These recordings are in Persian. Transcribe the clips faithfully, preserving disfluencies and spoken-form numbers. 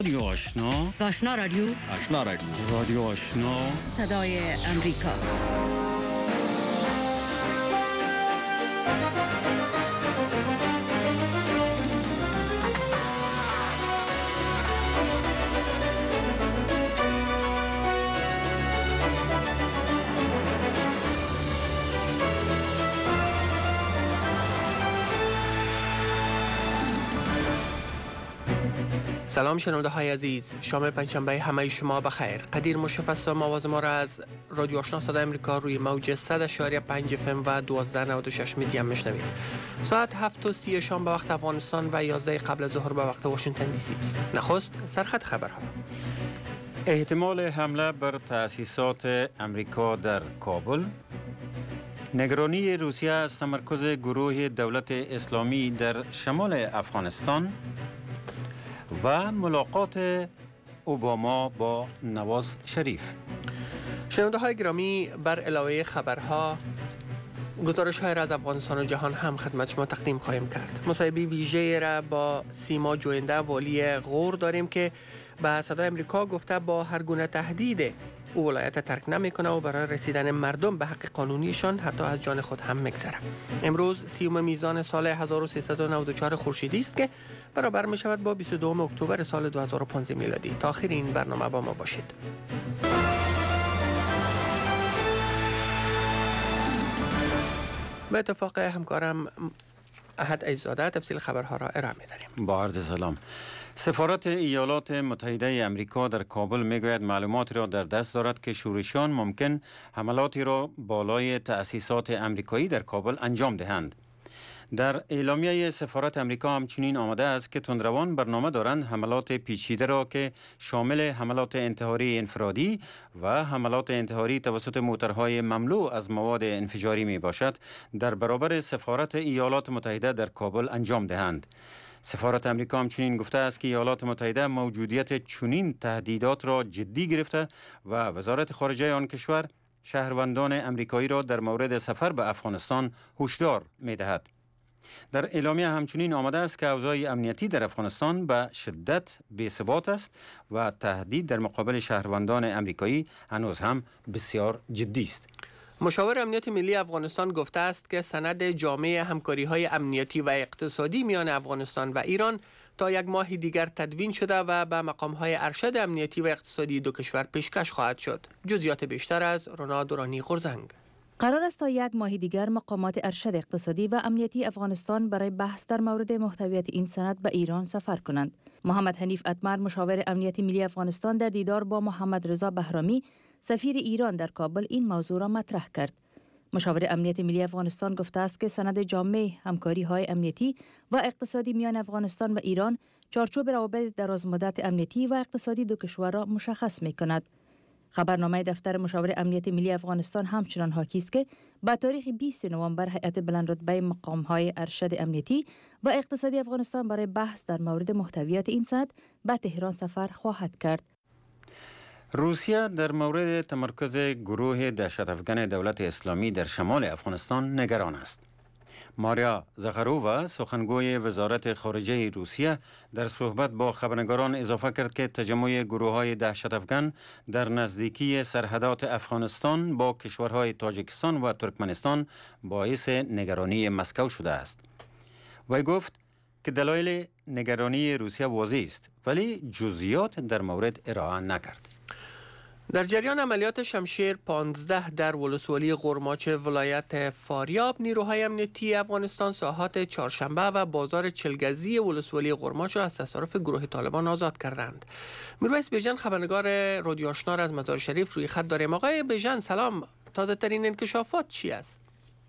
رادیو آشنا، آشنا رادیو، آشنا رادیو، رادیو آشنا، صدای امریکا. سلام شنونده های عزیز، شام پنجشنبه همه شما بخیر. قدیر مشرف هستم. آواز ما را از رادیو آشنا صدای امریکا روی موج صد و پنج اف ام و دوازده نود و شش میدی هم میشنوید. ساعت هفت و سی شام به وقت افغانستان و یازده قبل از ظهر به وقت واشنگتن دی سی است. نخست سرخط خبرها. احتمال حمله بر تأسیسات امریکا در کابل، نگرانی روسیه از تمرکز گروه دولت اسلامی در شمال افغانستان و ملاقات اوباما با نواز شریف. شنونده های گرامی، بر علاوه خبرها گزارش های را از افغانستان و جهان هم خدمت شما تقدیم خواهیم کرد. مصاحبه ویژه را با سیما جوینده والی غور داریم که به صدای امریکا گفته با هر گونه تهدید او ولایت ترک نمیکنه و برای رسیدن مردم به حق قانونیشان حتی از جان خود هم میگذره. امروز سیوم میزان سال هزار و سیصد و نود و چهار خورشیدی است که برابر می شود با بیست و دوم اکتبر سال دو هزار و پانزده میلادی. تا آخر این برنامه با ما باشید. به اتفاق همکارم احد عیزاده تفصیل خبرها را ارائه می‌دهیم. با عرض سلام. سفارت ایالات متحده امریکا در کابل میگوید معلوماتی را در دست دارد که شورشیان ممکن حملاتی را بالای تأسیسات امریکایی در کابل انجام دهند. در اعلامیه سفارت امریکا همچنین آمده است که تندروان برنامه دارند حملات پیچیده را که شامل حملات انتحاری انفرادی و حملات انتحاری توسط موترهای مملو از مواد انفجاری می باشد در برابر سفارت ایالات متحده در کابل انجام دهند. سفارت امریکا همچنین گفته است که ایالات متحده موجودیت چنین تهدیدات را جدی گرفته و وزارت خارجه آن کشور شهروندان امریکایی را در مورد سفر به افغانستان هشدار می دهد. در اعلامیه همچنین آمده است که اوضاع امنیتی در افغانستان به شدت بی‌ثبات است و تهدید در مقابل شهروندان امریکایی هنوز هم بسیار جدی است. مشاور امنیت ملی افغانستان گفته است که سند جامع همکاری‌های امنیتی و اقتصادی میان افغانستان و ایران تا یک ماه دیگر تدوین شده و به مقام‌های ارشد امنیتی و اقتصادی دو کشور پیشکش خواهد شد. جزئیات بیشتر از رونا دورانی غرزنگ. قرار است تا یک ماه دیگر مقامات ارشد اقتصادی و امنیتی افغانستان برای بحث در مورد محتویات این سند به ایران سفر کنند. محمد حنیف اتمر، مشاور امنیتی ملی افغانستان، در دیدار با محمد رضا بهرامی، سفیر ایران در کابل، این موضوع را مطرح کرد. مشاور امنیت ملی افغانستان گفته است که سند جامع همکاری‌های امنیتی و اقتصادی میان افغانستان و ایران چارچوب روابط درازمدت امنیتی و اقتصادی دو کشور را مشخص می‌کند. خبرنامه دفتر مشاور امنیت ملی افغانستان همچنان حاکی است که به تاریخ بیست نوامبر هیئت بلندرتبه مقام‌های ارشد امنیتی و اقتصادی افغانستان برای بحث در مورد محتویات این سند به تهران سفر خواهد کرد. روسیه در مورد تمرکز گروه دهشت‌افکن دولت اسلامی در شمال افغانستان نگران است. ماریا زخارووا، سخنگوی وزارت خارجه روسیه، در صحبت با خبرنگاران اضافه کرد که تجمع گروه‌های دهشت‌افکن در نزدیکی سرحدات افغانستان با کشورهای تاجیکستان و ترکمنستان باعث نگرانی مسکو شده است. وی گفت که دلایل نگرانی روسیه واضح است ولی جزئیات در مورد ارائه نکرد. در جریان عملیات شمشیر پانزده در ولسوالی قرماچ ولایت فاریاب، نیروهای امنیتی افغانستان ساحات چهارشنبه و بازار چلگزی ولسوالی قرماچ را از تصرف گروه طالبان آزاد کردند. میرویس بیژن، خبرنگار رادیو آشنا را از مزار شریف روی خط داریم. آقای بیژن سلام، تازه ترین انکشافات چی است؟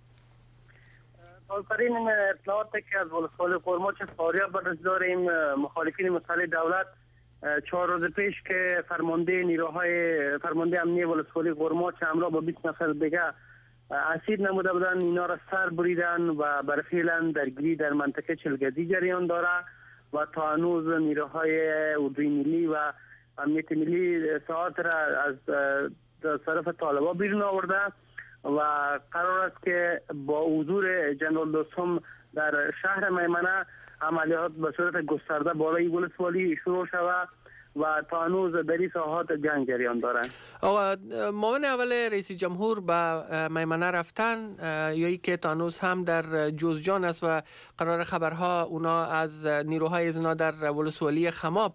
تازه ترین اطلاعاتی که از ولسوالی قرماچ فاریاب داریم، مخالفین مسلح دولت چهار روز پیش که فرمانده نیروهای فرمانده امنیتی ولسوالی قرماچ همراه با بیست نفر دیگه اسیر نموده بودند، اینا را سر بریدن و بر فعلا درگیری در منطقه چلگزی جریان داره و تا هنوز نیروهای اردوی ملی و امنیت ملی ساعت را از طرف طالبان بیرون آورده و قرار است که با حضور جنرال دوستم در شهر میمنه عملیات به صورت گسترده بالای ولسوالی شروع شود و تا هنوز در این ساحات جنگ جریان دارند. آقا معاون اول رئیس جمهور به میمنه رفتن یا ای که تا هنوز هم در جوزجان است و قرار خبرها اونا از نیروهای از اونا در ولسوالی خماب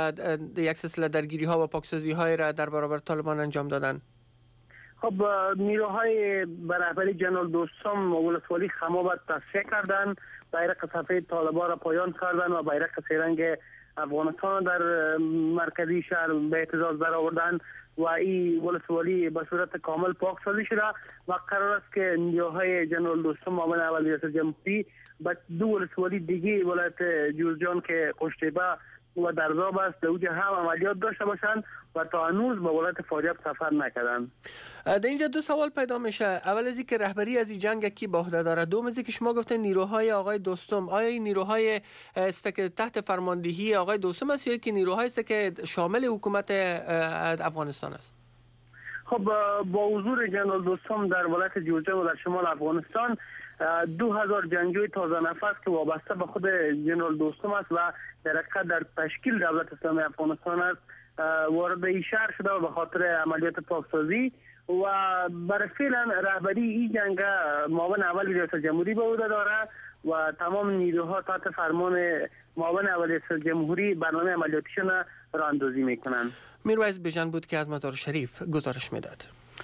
یک سلسله درگیری ها و پاکسازی های را در برابر طالبان انجام دادن؟ خب نیروهای برابری جنرال دوستم ولسوالی خماب تصفیه کردن، بیرق سفید طالبان را پایان کردن و بیرق سرنگ افغانستان در مرکزی شهر به اعتزاز در آوردن و این ولسوالی به صورت کامل پاک سازی شده و قرار است که نیروهای جنرال دوستم معاون اول ریاست جمهوری به دو ولسوالی دیگه ولایت جوزجان که قشتیبه و درزاب است در اوجه هم عملیات داشته باشند و تا هنوز به ولایت فاریاب سفر نکردن. در اینجا دو سوال پیدا میشه. اول از اینکه رهبری از این جنگ کی به عهده داره، دوم از اینکه شما گفتین نیروهای آقای دوستم، آیا این نیروهای است که تحت فرماندهی آقای دوستم است یا که نیروهایی است که شامل حکومت افغانستان است؟ خب با حضور جنرال دوستم در ولایت جوزجان و در شمال افغانستان دو هزار جنگجوی تازه نفس که وابسته به خود جنرال دوستم است و در حقیقت در تشکیل دولت اسلامی افغانستان است وارد این شهر شده و به خاطر عملیات پاکسازی و برای فعلا رهبری این جنگ معاون اول ریاست جمهوری به عهده داره و تمام نیروها تحت فرمان معاون اول ریاست جمهوری برنامه عملیاتیشون را اندازی میکنن. میرویس بیژن بود که از مزار شریف گزارش میداد.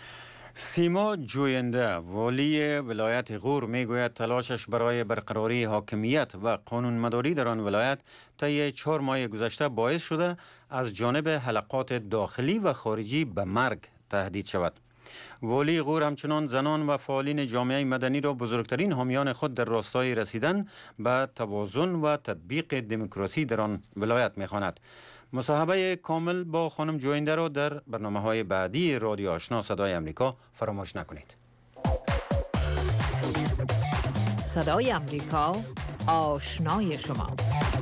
سیما جوینده والی ولایت غور میگوید تلاشش برای برقراری حاکمیت و قانونمداری در آن ولایت طی چهار ماه گذشته باعث شده از جانب حلقات داخلی و خارجی به مرگ تهدید شود. والی غور همچنان زنان و فعالین جامعه مدنی را بزرگترین حامیان خود در راستای رسیدن به توازن و تطبیق دموکراسی در آن ولایت می‌خواند. مصاحبه کامل با خانم جوینده را در برنامه‌های بعدی رادیو آشنا صدای امریکا فراموش نکنید. صدای امریکا، آشنای شما.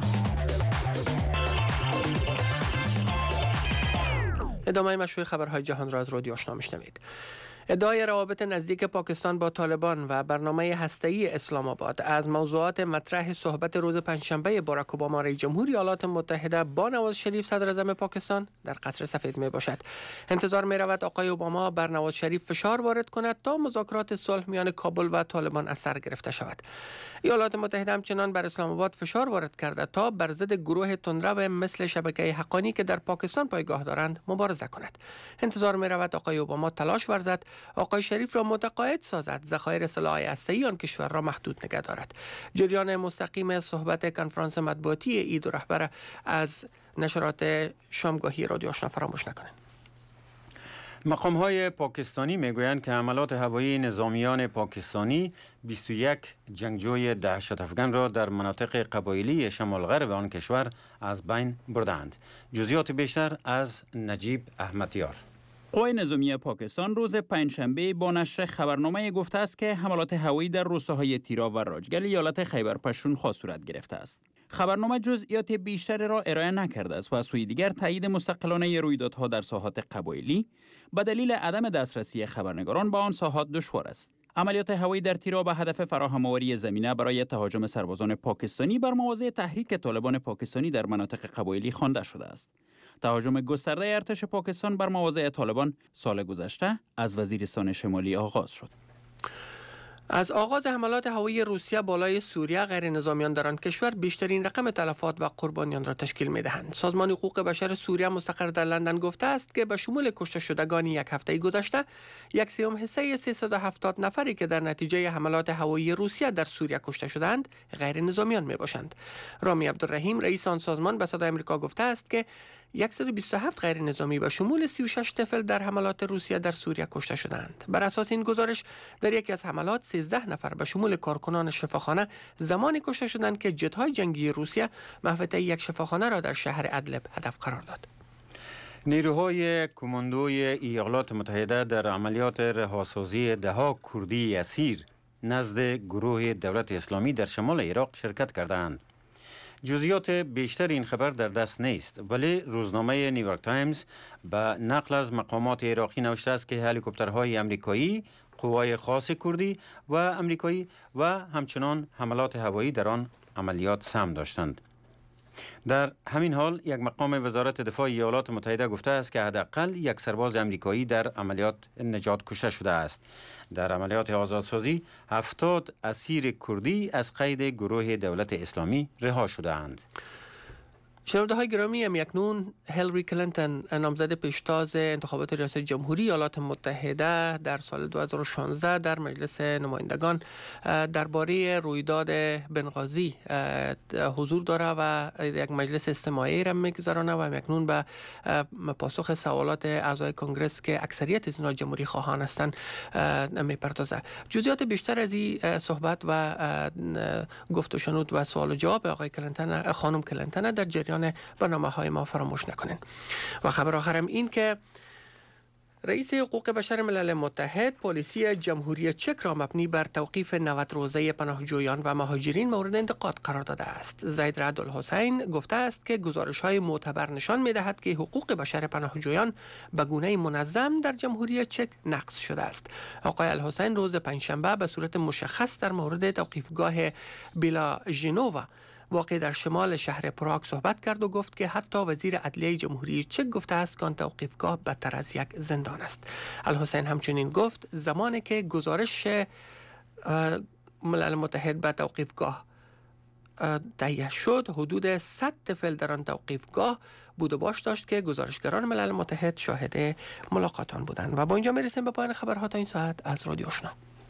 ادامه مشروع خبرهای جهان را از رادیو آشنا میشنوید. ادعای روابط نزدیک پاکستان با طالبان و برنامه هسته‌ای اسلام آباد از موضوعات مطرح صحبت روز پنجشنبه باراک اوباما رئیس جمهوری ایالات متحده با نواز شریف صدر اعظم پاکستان در قصر سفید می باشد. انتظار می رود آقای اوباما بر نواز شریف فشار وارد کند تا مذاکرات صلح میان کابل و طالبان از سر گرفته شود. ایالات متحده همچنان بر اسلام آباد فشار وارد کرده تا بر ضد گروه تندرو مثل شبکه حقانی که در پاکستان پایگاه دارند مبارزه کند. انتظار می رود آقای اوباما تلاش ورزد آقای شریف را متقاعد سازد ذخایر سلاح هسته‌ای آن کشور را محدود نگه دارد. جریان مستقیم صحبت کنفرانس مطبوعاتی ای دو رهبر از نشرات شامگاهی رادیو آشنا فراموش نکنید. مقام‌های پاکستانی میگویند که حملات هوایی نظامیان پاکستانی بیست و یک جنگجوی دهشت افغان را در مناطق قبایلی شمال غرب آن کشور از بین بردند. جزئیات بیشتر از نجیب احمدیار. قوای نظامی پاکستان روز پنجشنبه با نشر خبرنامه گفته است که حملات هوایی در روستاهای تیرا و راجگل ایالت خیبر پختونخوا صورت گرفته است. خبرنامه جزئیات بیشتری را ارائه نکرده است و از سوی دیگر تایید مستقلانه رویدادها در ساحات قبایلی به دلیل عدم دسترسی خبرنگاران به آن ساحات دشوار است. عملیات هوایی در تیرا به هدف فراهم‌آوری زمینه برای تهاجم سربازان پاکستانی بر مواضع تحریک طالبان پاکستانی در مناطق قبایلی خوانده شده است. تهاجم گسترده ارتش پاکستان بر مواضع طالبان سال گذشته از وزیرستان شمالی آغاز شد. از آغاز حملات هوایی روسیه بالای سوریه غیر نظامیان در آن کشور بیشترین رقم تلفات و قربانیان را تشکیل می‌دهند. سازمان حقوق بشر سوریه مستقر در لندن گفته است که به شمول کشته شدگان یک هفته گذشته یک سوم حصه سیصد و هفتاد نفری که در نتیجه حملات هوایی روسیه در سوریه کشته شدند غیر نظامیان میباشند. رامی عبدالرحیم رئیس آن سازمان به صدای آمریکا گفته است که صد و بیست و هفت غیر نظامی به شمول سی و شش طفل در حملات روسیه در سوریه کشته شدند. بر اساس این گزارش در یکی از حملات سیزده نفر به شمول کارکنان شفاخانه زمانی کشته شدند که جت‌های جنگی روسیه محوطه یک شفاخانه را در شهر ادلب هدف قرار داد. نیروهای کماندوی ایالات متحده در عملیات رهاسازی ده‌ها کردی اسیر نزد گروه دولت اسلامی در شمال عراق شرکت کردند. جزئیات بیشتر این خبر در دست نیست، ولی روزنامه نیویورک تایمز به نقل از مقامات عراقی نوشته است که هلیکوپترهای امریکایی، قوای خاص کردی و امریکایی و همچنان حملات هوایی در آن عملیات سهم داشتند. در همین حال یک مقام وزارت دفاع ایالات متحده گفته است که حداقل یک سرباز امریکایی در عملیات نجات کشته شده است. در عملیات آزادسازی هفتاد اسیر کردی از قید گروه دولت اسلامی رها شده اند. شنونده های گرامی، ام اکنون هیلاری کلینتون نامزد پیشتاز انتخابات ریاست جمهوری ایالات متحده در سال دو هزار و شانزده در مجلس نمایندگان درباره رویداد بنغازی حضور داره و یک مجلس استماعی را میگذرانه و ام اکنون به پاسخ سوالات اعضای کنگرس که اکثریت از اینا جمهوری خواهان هستند میپردازه. جزئیات بیشتر از این صحبت و گفت و شنود و سوال و جواب آقای کلینتون خانم کلینتون در جریان برنامه های ما فراموش نکنین. و خبر آخرم این که رئیس حقوق بشر ملل متحد پالیسی جمهوری چک را مبنی بر توقیف نود روزه پناهجویان و مهاجرین مورد انتقاد قرار داده است. زید رعد الحسین گفته است که گزارش های معتبر نشان می دهد که حقوق بشر پناهجویان به گونه منظم در جمهوری چک نقض شده است. آقای الحسین روز پنجشنبه به صورت مشخص در مورد توقیفگاه بیلا ژنووا واقع در شمال شهر پراگ صحبت کرد و گفت که حتی وزیر عدلیه جمهوری چک گفته است که آن توقیفگاه بدتر از یک زندان است. الحسین همچنین گفت زمانی که گزارش ملل متحد به توقیفگاه تهیه شد حدود صد طفل در آن توقیفگاه بود و باش داشت که گزارشگران ملل متحد شاهد ملاقاتان بودند. و با اینجا میرسیم به پایان خبرها تا این ساعت از رادیو آشنا.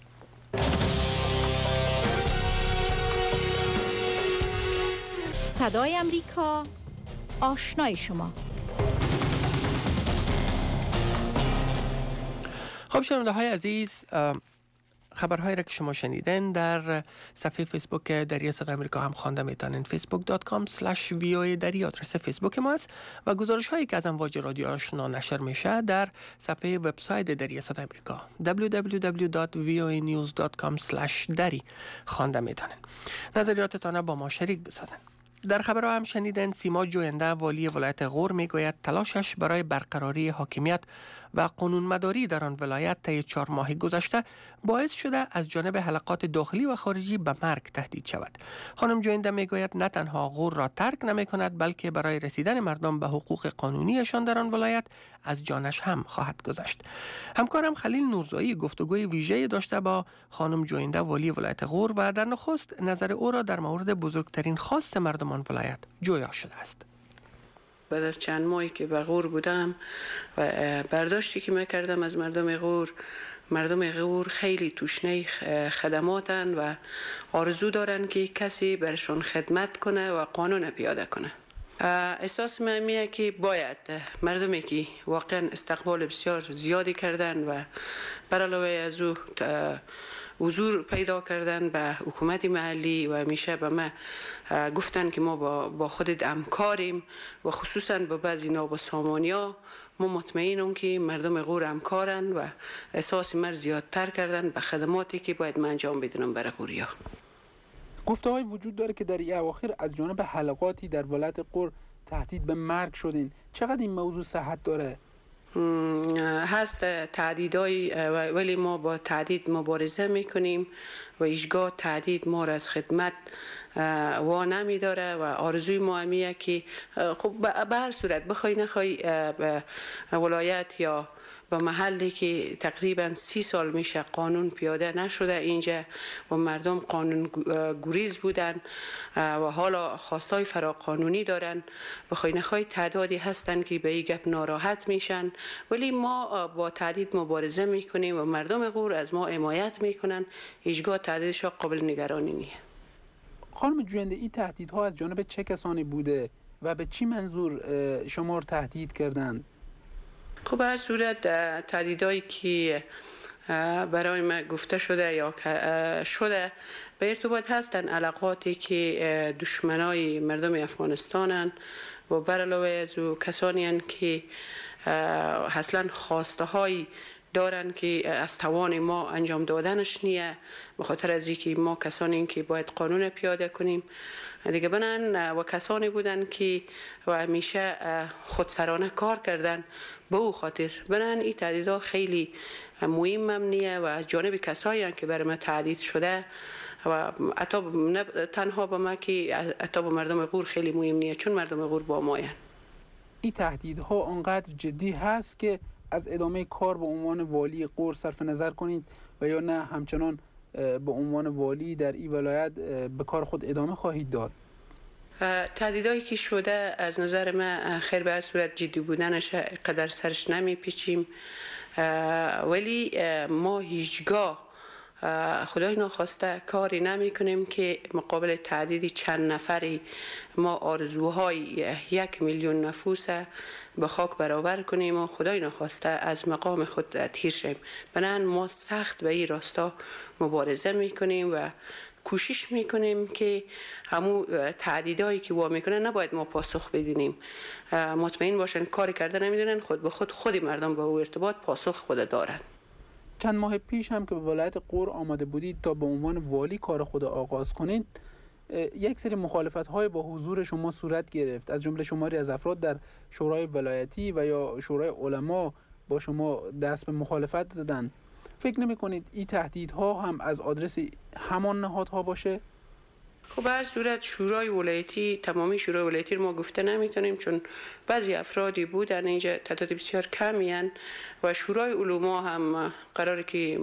صدای امریکا، آشنای شما. خب شنونده های عزیز، خبرهایی را که شما شنیدن در صفحه فیسبوک دری صدای امریکا هم خوانده میتونین. فیسبوک دات کام اسلش وی او ای دری آدرس فیسبوک ما است و گزارش هایی که از امواج رادیو آشنا نشر میشه در صفحه وبسایت دری صدای امریکا دبلیو دبلیو دبلیو دات وی او ای نیوز دات کام اسلش دری خوانده میتونین. نظریاتتان با ما شریک بسازن. در خبرها هم شنیدن سیما جوینده والی ولایت غور میگوید تلاشش برای برقراری حاکمیت و قانونمداری در آن ولایت طی چهار ماه گذشته باعث شده از جانب حلقات داخلی و خارجی به مرگ تهدید شود. خانم جوینده میگوید نه تنها غور را ترک نمی کند بلکه برای رسیدن مردم به حقوق قانونیشان در آن ولایت از جانش هم خواهد گذشت. همکارم خلیل نورزایی گفتگوی ویژه‌ای داشته با خانم جوینده والی ولایت غور و در نخست نظر او را در مورد بزرگترین خواست مردمان ولایت جویا شده است. بعد از چند ماهی که به غور بودم و برداشتی که من کردم از مردم غور، مردم غور خیلی تشنه خدماتن و آرزو دارن که کسی برشون خدمت کنه و قانون پیاده کنه. احساس من میه که باید مردمی که واقعا استقبال بسیار زیادی کردن و بر علاوه از او حضور پیدا کردن به حکومت محلی و همیشه به ما گفتن که ما با, با خودت همکاریم و خصوصا با بعضی نابسامانیا ما مطمئنم که مردم غور همکارن و احساس مر زیادتر کردن به خدماتی که باید من انجام بدونم برای غوریا. گفته های وجود داره که در این اواخر از جانب حلقاتی در ولایت غور تهدید به مرگ شدین. چقدر این موضوع صحت داره؟ هست تهدیدای ولی ما با تهدید مبارزه میکنیم و هیچگاه تهدید ما را از خدمت وا نمیداره و آرزوی ما همیه که خب به هر صورت بخوای نخوای ولایت یا به محلی که تقریبا سی سال میشه قانون پیاده نشده اینجا و مردم قانون گریز بودن و حالا خواستای فراقانونی دارن، بخوای نخوای تعدادی هستن که به این گپ ناراحت میشن ولی ما با تهدید مبارزه میکنیم و مردم غور از ما حمایت میکنن. هیچگاه تهدیدش قابل نگرانی نیست. خانم جوینده این تهدیدها از جانب چه کسانی بوده و به چی منظور شما رو تهدید کردند؟ خب به هر صورت تهدیدایی که برای ما گفته شده یا شده به ارتباط هستن علاقاتی که دشمنای مردم افغانستانن و بر علاوه از او کسانی هستند که اصلا خواسته های دارن که از توان ما انجام دادنش نیه، به خاطر از اینکه ما کسانی که باید قانون پیاده کنیم دیگه بنن و کسانی بودن که و همیشه خودسرانه کار کردن به او خاطر بنن این تهدیدها خیلی مهم هم نیه و از جانب کسایی که برای ما تهدید شده و حتی تنها به ما که حتی به مردم غور خیلی مهم نیست، چون مردم غور با مایند. این تهدیدها آنقدر جدی هست که از ادامه کار به عنوان والی غور صرف نظر کنید و یا نه همچنان به عنوان والی در این ولایت به کار خود ادامه خواهید داد؟ تهدیدایی که شده از نظر من خیر به هر صورت جدی بودنش قدر سرش نمی پیچیم، ولی ما هیچگاه خدای ناخواسته کاری نمی کنیم که مقابل تهدیدی چند نفری ما آرزوهای یک میلیون نفوس به خاک برابر کنیم و خدای ناخواسته از مقام خود تیر شیم. بنابراین ما سخت به این راستا مبارزه می کنیم و کوشش میکنیم که همون تهدیدایی که وا میکنن نباید ما پاسخ بدیم. مطمئن باشن کاری کرده نمیدونن، خود به خود خودی مردم به او ارتباط پاسخ خود دارن. چند ماه پیش هم که به ولایت غور آمده بودید تا به عنوان والی کار خود آغاز کنید، یک سری مخالفت های با حضور شما صورت گرفت، از جمله شماری از افراد در شورای ولایتی و یا شورای علما با شما دست به مخالفت زدند. فکر نمی کنید این تهدیدها هم از آدرس همان نهادها باشه؟ خب به هر صورت شورای ولایتی، تمامی شورای ولایتی رو ما گفته نمیتونیم، چون بعضی افرادی بودن اینجا تعداد بسیار کمی هن و شورای علما هم قراره که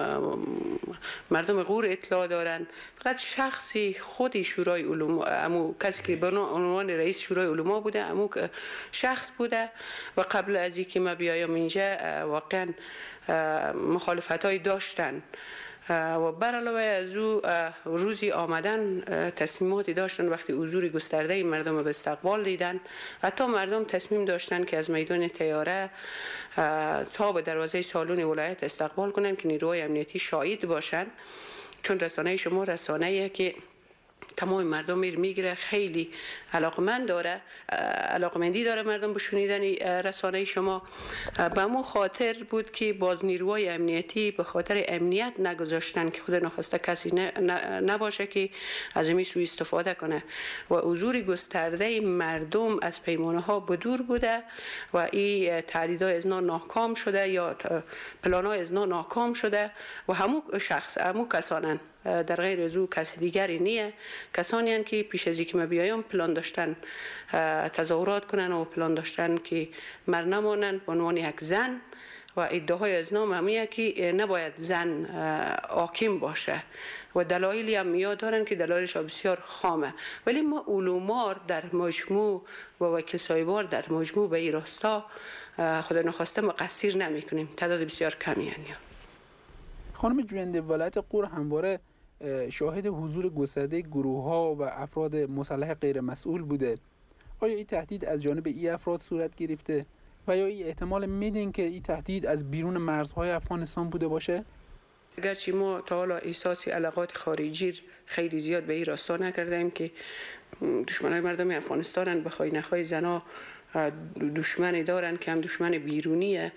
مردم غور اطلاع دارن. فقط شخصی خودی شورای علما، امو کسی که به عنوان رئیس شورای علما بوده، امو شخص بوده و قبل از اینکه ما بیایم اینجا واقعا مخالفت های داشتن و بر علاوه از او روزی آمدن تصمیماتی داشتن، وقتی حضور گسترده مردم به استقبال دیدن، حتی مردم تصمیم داشتن که از میدان طیاره تا به دروازه سالن ولایت استقبال کنن که نیروهای امنیتی شاهد باشن، چون رسانه شما رسانه‌ایه که تمام مردم میگیره، خیلی علاقمند داره، علاقمندی داره مردم به شنیدن رسانه شما. به مو خاطر بود که باز نیروهای امنیتی به خاطر امنیت نگذاشتن که خود ناخواسته کسی نباشه که از این سوء استفاده کنه و حضور گسترده مردم از پیمانه ها بدور بوده و این تهدیدهای ازنا ناکام شده یا پلان‌های ازنا ناکام شده و همون شخص، همون کسانن، در غیر از او کسی دیگری نیه، کسانی هستند که پیش از اینکه ما بیایم پلان داشتن تظاهرات کنن و پلان داشتن که مر نمانن به عنوان یک زن و ادعای از نام همیه که نباید زن حاکم باشه و دلایلی هم میاد دارن که دلایلش بسیار خامه، ولی ما علومار در مجموع و وکیل صاحبار در مجموع به این راستا خدا نخواسته مقصر نمی کنیم، تعداد بسیار کمی هستند. خانم جوینده، ولایت غور همواره شاهد حضور گسترده گروه‌ها و افراد مسلح غیر مسئول بوده. آیا این تهدید از جانب این افراد صورت گرفته و یا این احتمال میدین که این تهدید از بیرون مرزهای افغانستان بوده باشه؟ اگرچه ما تا حالا احساس علاقات خارجی خیلی زیاد به این راستا نکردیم که دشمنای مردم افغانستان بخوای نخوای زنا دشمنی دارن که هم دشمن بیرونیه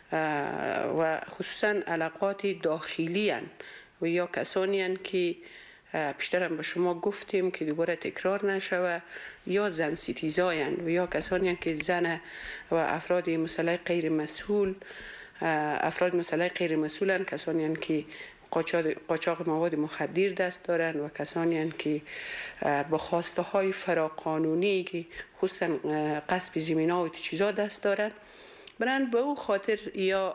و خصوصا علاقات داخلی هن و یا کسانی هن که پیشتر هم به شما گفتیم که دوباره تکرار نشوه، یا زن ستیزای هن و یا کسانی هن که زن و افراد مسلح غیر مسئول افراد مسلح غیر مسئول هن، کسانی هن که قاچاق مواد مخدر دست دارن و کسانی هن که با خواسته های فراقانونی که خصوصا غصب زمین ها و چیزا دست دارن. برن به او خاطر یا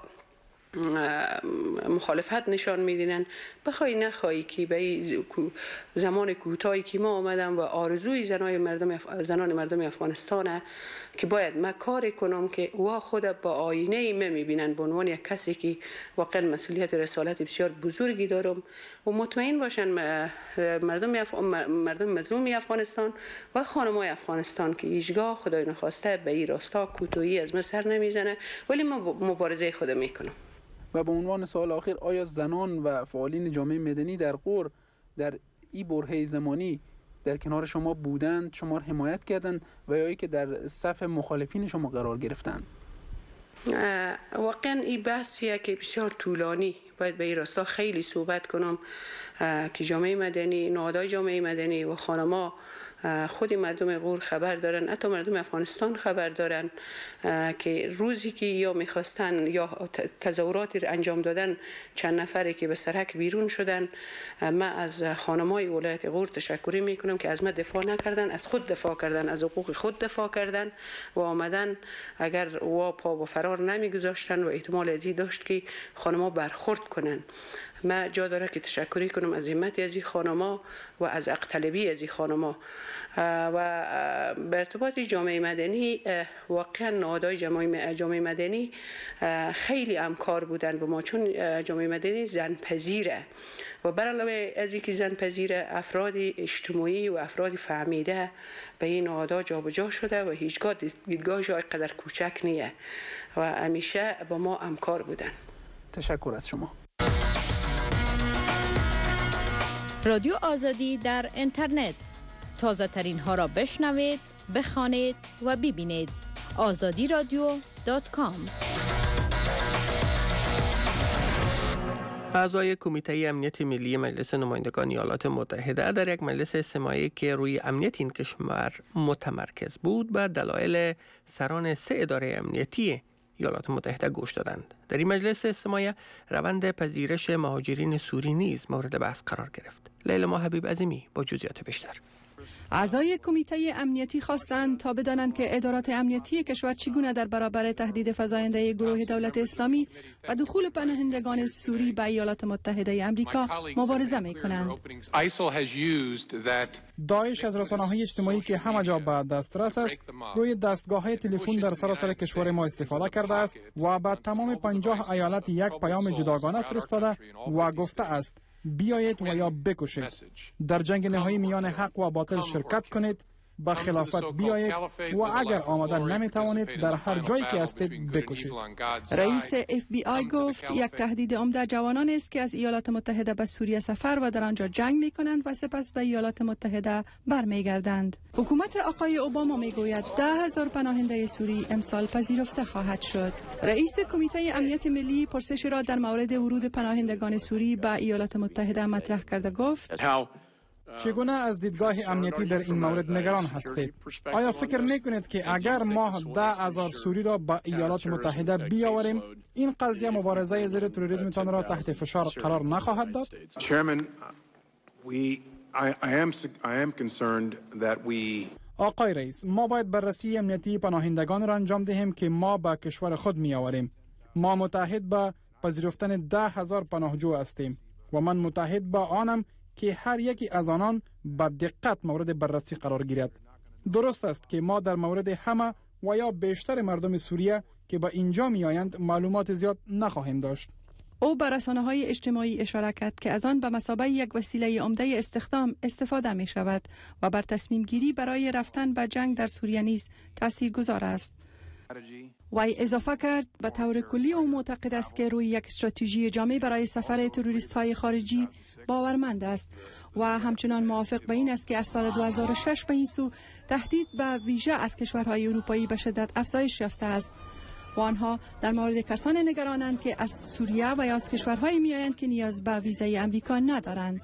مخالفت نشان میدینن، بخوای نخوایی که به زمان کوتاهی که ما آمدم و آرزوی زنای مردم اف... زنان مردم افغانستانه که باید من کار کنم که وا خود با آینه ای میبینن به عنوان یک کسی که واقعا مسئولیت رسالت بسیار بزرگی دارم و مطمئن باشن مردم اف... مردم مظلوم افغانستان و خانمای افغانستان که هیچگاه خدای نخواسته به این راستا کوتاهی از من سر نمیزنه، ولی من مبارزه خود میکنم. و به عنوان سوال آخر، آیا زنان و فعالین جامعه مدنی در غور در این برهه زمانی در کنار شما بودند، شما را حمایت کردند و یا ای که در صف مخالفین شما قرار گرفتند؟ واقعا این بحثیه که بسیار طولانی باید به این راستا خیلی صحبت کنم که جامعه مدنی، نهادهای جامعه مدنی و خانما خود مردم غور خبر دارن، حتی مردم افغانستان خبر دارن که روزی که یا میخواستن یا تظاهراتی را انجام دادن چند نفری که به سرک بیرون شدن، من از خانمای ولایت غور تشکر میکنم که از ما دفاع نکردن، از خود دفاع کردن، از حقوق خود دفاع کردن و آمدن. اگر وا پا و فرار نمیگذاشتن و احتمال ازی داشت که خانما برخورد کنن. من جا داره که تشکری کنم از همت از این خانما و از اقطلبی از این خانما. و به ارتباط جامعه مدنی، واقعا نهادهای جامعه مدنی خیلی همکار بودن با ما، چون جامعه مدنی زنپذیره و بر علاوه از اینکه زنپذیره، افراد اجتماعی و افراد فهمیده به این نهادها جابجا شده و هیچگاه دیدگاهش قدر کوچک نیه و همیشه با ما همکار بودن. تشکر از شما. رادیو آزادی در اینترنت، تازه ترین ها را بشنوید، بخوانید و ببینید. آزادی رادیو دات کام. اعضای کمیته امنیت ملی مجلس نمایندگان ایالات متحده در یک مجلس استماعی که روی امنیت این کشور متمرکز بود به دلایل سران سه اداره امنیتی ایالات متحده گوش دادند. در این مجلس استماعی روند پذیرش مهاجرین سوری نیز مورد بحث قرار گرفت. لیلا حبیب عظیمی با جزئیات بیشتر. اعضای کمیته امنیتی خواستند تا بدانند که ادارات امنیتی کشور چگونه در برابر تهدید فزاینده گروه دولت اسلامی و دخول پناهندگان سوری به ایالات متحده آمریکا مبارزه می‌کنند. داعش از رسانه‌های اجتماعی که همه جا به دسترس است، روی دستگاه‌های تلفن در سراسر کشور ما استفاده کرده است و به تمام پنجاه ایالت یک پیام جداگانه فرستاده و گفته است بیایید و یا بکشید. در جنگ نهایی میان حق و باطل شرکت کنید، به خلافت بیایید و اگر آمدن نمیتوانید در هر جایی که هستید بکشید. رئیس اف بی آی گفت یک تهدید عمده جوانان است که از ایالات متحده به سوریه سفر و در آنجا جنگ میکنند و سپس به ایالات متحده برمیگردند. حکومت آقای اوباما میگوید ده هزار پناهنده سوری امسال پذیرفته خواهد شد. رئیس کمیته امنیت ملی پرسش را در مورد ورود پناهندگان سوری به ایالات متحده مطرح کرده گفت: چگونه از دیدگاه امنیتی در این مورد نگران هستید؟ آیا فکر میکنید که اگر ما ده هزار سوری را به ایالات متحده بیاوریم، این قضیه مبارزه زیر تروریسم را تحت فشار قرار نخواهد داد؟ آقای رئیس، ما باید بررسی امنیتی پناهندگان را انجام دهیم که ما به کشور خود می آوریم. ما متحد به پذیرفتن ده هزار پناهجو هستیم و من متحد به آنم که هر یکی از آنان با دقت مورد بررسی قرار گیرد. درست است که ما در مورد همه و یا بیشتر مردم سوریه که با اینجا می آیند معلومات زیاد نخواهیم داشت. او به رسانه‌های اجتماعی اشاره کرد که از آن به مثابه یک وسیله عمده استخدام استفاده می شود و بر تصمیم گیری برای رفتن به جنگ در سوریه نیز تاثیرگذار است. وی اضافه کرد به طور کلی او معتقد است که روی یک استراتژی جامع برای سفر تروریست های خارجی باورمند است و همچنان موافق به این است که از سال دو هزار و شش به این سو تهدید به ویژه از کشورهای اروپایی به شدت افزایش یافته است و آنها در مورد کسان نگرانند که از سوریه و یا از کشورهای میآیند که نیاز به ویزای امریکا ندارند.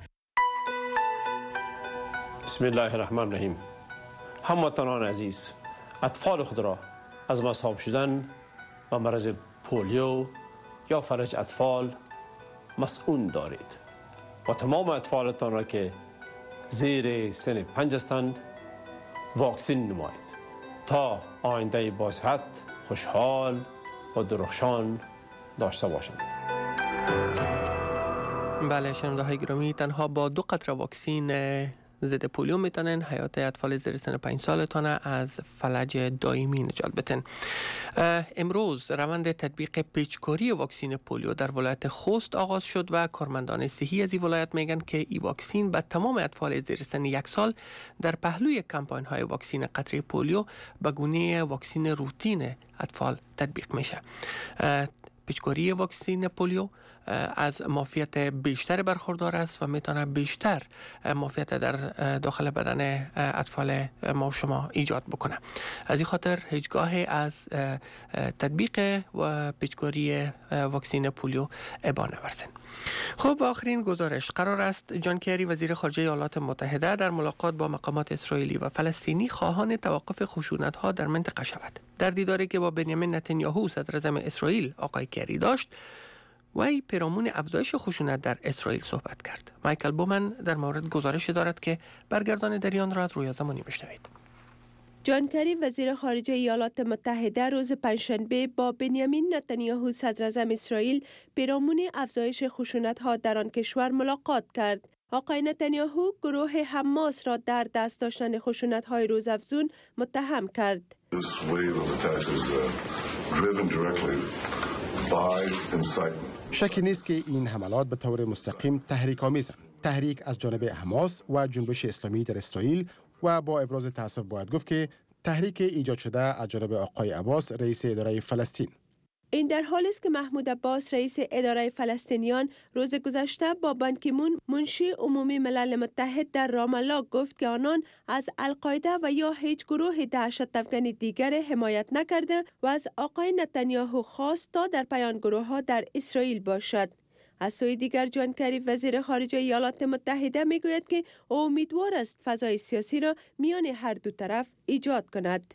بسم الله الرحمن الرحیم. هموطنان عزیز، اطفال خود را از مصاب شدن و مرض پولیو یا فلج اطفال مسئول دارید و تمام اطفالتان را که زیر سن پنج هستند واکسین نمایید تا آینده باصحت، خوشحال و درخشان داشته باشند. بله شنونده های گرامی، تنها با دو قطره واکسین ضد پولیو میتونن حیات اطفال زیر سن پنج سالتان از فلج دائمی نجات بدن. امروز روند تطبیق پیچکاری واکسین پولیو در ولایت خوست آغاز شد و کارمندان صحی از این ولایت میگن که این واکسین به تمام اطفال زیر سن یک سال در پهلوی کمپاین های واکسین قطره پولیو به گونه واکسین روتین اطفال تطبیق میشه. پیشگیری واکسن پولیو از معافیت بیشتر برخوردار است و میتونه بیشتر معافیت در داخل بدن اطفال ما و شما ایجاد بکنه. از این خاطر هیچگاه از تطبیق و پیشگیری واکسن پولیو ابا نورزن. خب آخرین گزارش قرار است جان کری وزیر خارجه ایالات متحده در ملاقات با مقامات اسرائیلی و فلسطینی خواهان توقف خشونت‌ها در منطقه شود. در دیداری که با بنیامین نتانیاهو صدر اعظم اسرائیل آقای کری داشت، وی پیرامون افزایش خشونت در اسرائیل صحبت کرد. مایکل بومن در مورد گزارش دارد که برگردان دریان را از رویا زمانی بشنوید. جان کری وزیر خارجه ایالات متحده روز پنجشنبه با بنیامین نتانیاهو صدر اعظم اسرائیل پیرامون افزایش خشونت‌ها در آن کشور ملاقات کرد. آقای نتانیاهو گروه حماس را در دست داشتن خشونت‌های روزافزون متهم کرد. شکی نیست که این حملات به طور مستقیم تحریک آمیزند. تحریک از جانب حماس و جنبش اسلامی در اسرائیل و با ابراز تأسف باید گفت که تحریک ایجاد شده از جانب آقای عباس رئیس اداره فلسطین. این در حالی است که محمود عباس رئیس اداره فلسطینیان روز گذشته با بان کی مون منشی عمومی ملل متحد در رام الله گفت که آنان از القاعده و یا هیچ گروه دهشت افکن دیگر حمایت نکرده و از آقای نتانیاهو خواست تا در پایان گروه ها در اسرائیل باشد. از سوی دیگر جان کری وزیر خارجه ایالات متحده می گوید که امیدوار است فضای سیاسی را میان هر دو طرف ایجاد کند.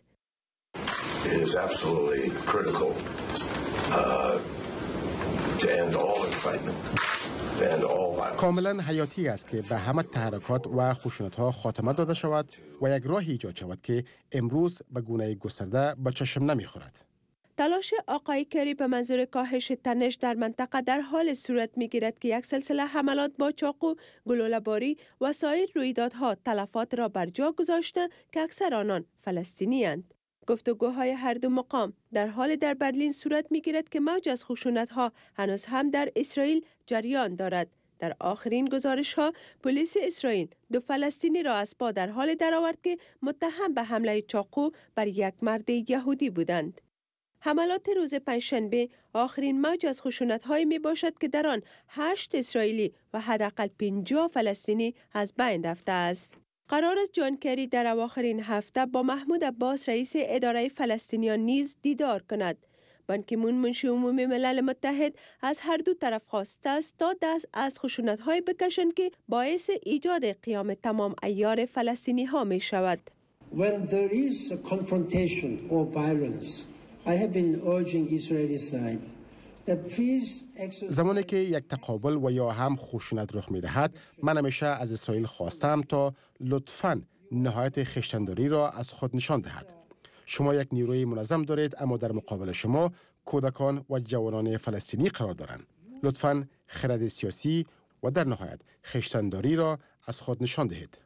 کاملا حیاتی است که به همه تحرکات و خشونت‌ها خاتمه داده شود و یک راهی ایجاد شود که امروز به گونه گسترده به چشم نمی‌خورد. تلاش آقای کری به منظور کاهش تنش در منطقه در حال صورت می‌گیرد که یک سلسله حملات با چاقو، گلوله‌باری و سایر رویدادها تلفات را بر جا گذاشته که اکثر آنان فلسطینی اند. گفتگوهای هر دو مقام در حال در برلین صورت می‌گیرد که موج از خشونت‌ها هنوز هم در اسرائیل جریان دارد. در آخرین گزارش‌ها پلیس اسرائیل دو فلسطینی را از پا در حال درآورد که متهم به حمله چاقو بر یک مرد یهودی بودند. حملات روز پنجشنبه آخرین موج از خشونت‌هایی می باشد که در آن هشت اسرائیلی و حداقل پنجاه فلسطینی از بین رفته است. قرار است جان کری در اواخر هفته با محمود عباس رئیس اداره فلسطینیان نیز دیدار کند. بان کی مون منشی عمومی ملل متحد از هر دو طرف خواسته است تا دست از خشونت‌های بکشند که باعث ایجاد قیام تمام عیار فلسطینی ها می شود. When there is a confrontation or violence, I have been urging Israeli side that please exercise... زمانی که یک تقابل و یا هم خشونت رخ می‌دهد، من همیشه از اسرائیل خواستم تا لطفاً نهایت خویشتن‌داری را از خود نشان دهد. شما یک نیروی منظم دارید، اما در مقابل شما کودکان و جوانان فلسطینی قرار دارند. لطفاً خرد سیاسی و در نهایت خویشتن‌داری را از خود نشان دهید.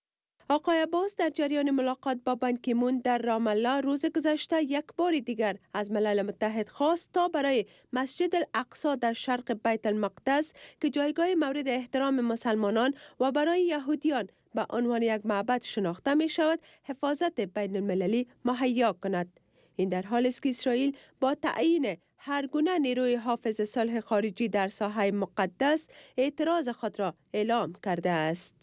آقای عباس در جریان ملاقات با بان کی مون در رام الله روز گذشته یک بار دیگر از ملل متحد خواست تا برای مسجد الاقصی در شرق بیت المقدس که جایگاه مورد احترام مسلمانان و برای یهودیان به عنوان یک معبد شناخته می شود، حفاظت بین المللی مهیا کند. این در حالی است که اسرائیل با تعیین هر گونه نیروی حافظ صلح خارجی در ساحه مقدس اعتراض خود را اعلام کرده است.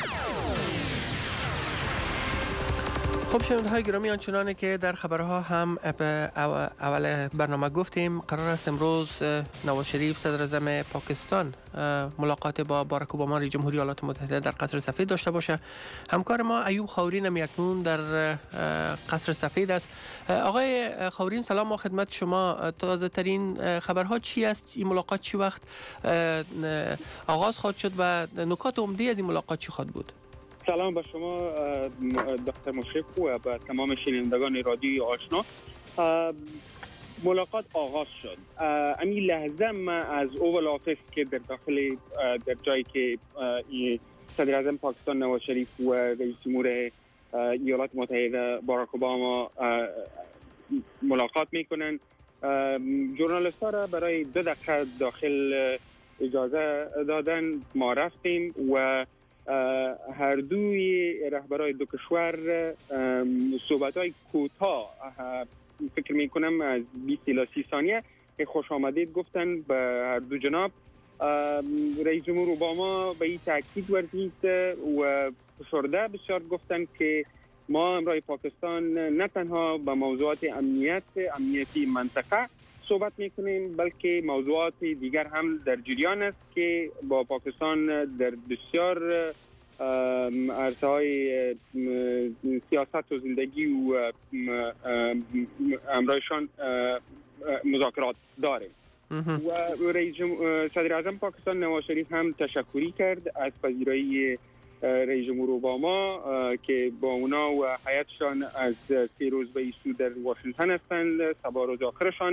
خب شنونده های گرامی، آنچنانه که در خبرها هم اول برنامه گفتیم، قرار است امروز نواز شریف صدر اعظم پاکستان ملاقات با باراک اوباما رئیس جمهوری ایالات متحده در قصر سفید داشته باشه. همکار ما ایوب خاورین هم اکنون در قصر سفید است. آقای خاورین سلام، ما خدمت شما. تازه ترین خبرها چی است؟ این ملاقات چی وقت آغاز خواهد شد و نکات عمده از این ملاقات چی خواهد بود؟ سلام به شما دکتر مشرف و به تمام شنوندگان رادیوی آشنا. ملاقات آغاز شد. امی لحظه ما از اوول آفیس که در داخل در جایی که صدر اعظم پاکستان نواز شریف و رئیس جمهور ایالات متحده باراک اوباما ملاقات میکنن، ژورنالیست ها را برای دو دقیقه داخل اجازه دادن. ما رفتیم و هر دوی رهبرای دو کشور صحبت‌های کوتاه، فکر می‌کنم از بیست الی سی ثانیه خوش آمدید گفتن به هر دو جناب. رئیس جمهور اوباما به این تاکید ورزید و فشرده بسیار گفتن که ما امروز پاکستان نه تنها به موضوعات امنیت امنیتی منطقه صحبت میکنیم بلکه موضوعات دیگر هم در جریان است که با پاکستان در بسیار عرصه های سیاست و زندگی و امرایشان مذاکرات داریم. و رئیس صدر اعظم پاکستان نواز شریف هم تشکری کرد از پذیرایی رئیس جمهور اوباما که با اونا و حیاتشان از سه روز به ایسو در واشنگتن هستند. سبا روز آخرشان